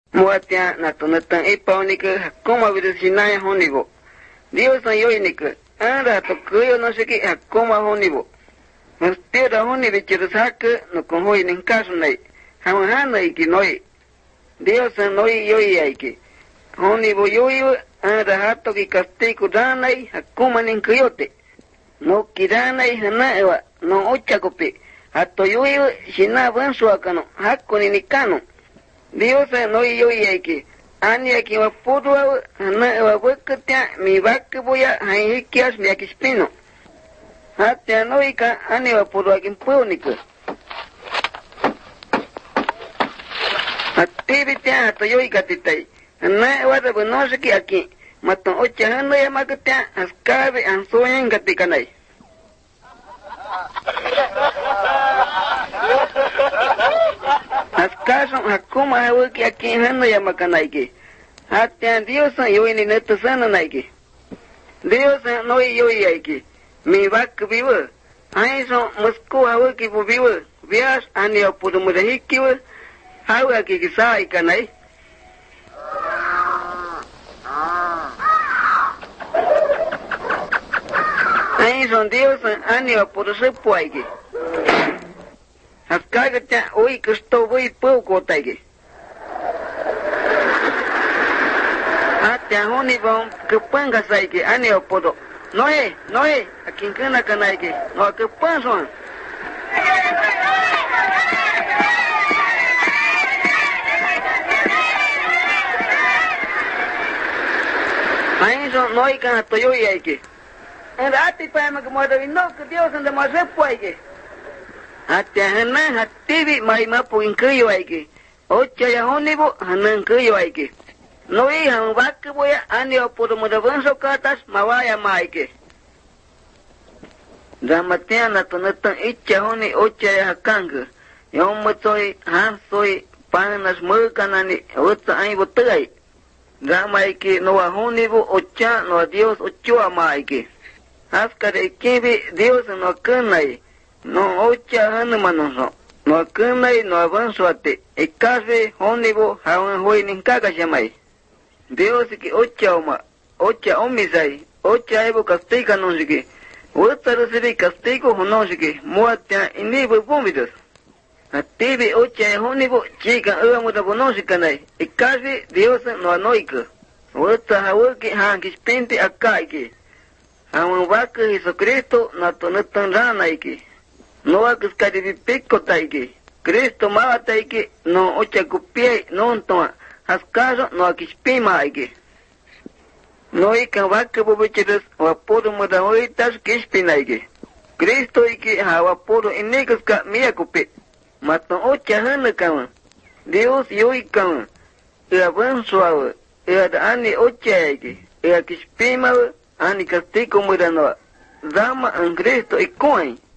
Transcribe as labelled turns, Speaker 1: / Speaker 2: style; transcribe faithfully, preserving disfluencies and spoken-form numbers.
Speaker 1: Muatia natunatan ipaonika como virsinaya honibo. Dios no yoinika. Anda to kuyo no shiki hakoma honibo. Mustira honi bichirusaka no konhoi ninkasu nai. Hamahana iki noi. Dios no yoi aiki. Honibo yoi anda hato ki kastiku danai hakoma ninkuyote. No kidanai hanaewa no ochakopi. Hato yoi shina bansuakano hakoni nikano. Dios no yoi aiki. Ani aquí va puro na va vuelta mi vaca voy a ahí que es mi akispino. Hasta no ica ani va puro aquí púnico. Activity hasta yo ica titai. Na va de no sé qué aquí. Mato ocha no ya magata ascabe ansoyen gatikanai. Askaso hakuma hawaki aquí hano ya makanaiki. Hata Dios yo ni neto sana naiki. Dios no yo yaiki. Mi vak vivo. Ai so Moscú hawaki bu vivo. Vias ani apudu mudahiki wo. Hawaki kisai kanai. Ai so Dios ani apudu sepuaiki. Haskagata oi kusto voi pouco taigi. Hata honi bom kepanga saiki ani opodo. Noe, noe, akin kana kanaiki. No kepanso. Aí so noi kana toyo yaiki. Anda ati pa magmoda no que Dios anda mais repoige. Hata hana hativi mai mapu inkuyo aiki. Ocha ya honibo hanan kuyo aiki. Noi han vakke boya ani opodo mudavanso katas mawaya maike. Damatiana tonatan icha honi ocha ya hakanga. Yomotoi hansoi panas mukanani utsa ai botai. Damaiki no honibo ocha no Dios ochoa maike. Haskare kibi Dios no kanai. No ocha hanumanoso. No kunai no avanzuate. Ekase honibo hawan hoi ninkaga shamai. Dios ki ocha oma. Ocha omisai. Ocha ebo castiga non siki. Uta recibi castigo hono siki. Muatia inibo vomidos. Atibi ocha honibo chica uamuda bonosikanai. Ekase Dios no anoika. Uta hawaki hankispinti akaiki. Hawan waka Jesucristo na tonetan ranaiki. No akas karibi pico taiki. Cristo mava taiki no ocha kupie no ontoma. Haskaso no akispima aiki. No ikan waka bobichidas wapuru mudahoitas kispinaiki. Cristo iki ha wapuru inikas ka mia kupi. Mato ocha hana kama. Dios yoi kama. Ea bansuawa. Ea da ani ocha aiki. Ea kispima ani castigo mudanoa. Dama en Cristo ikoin.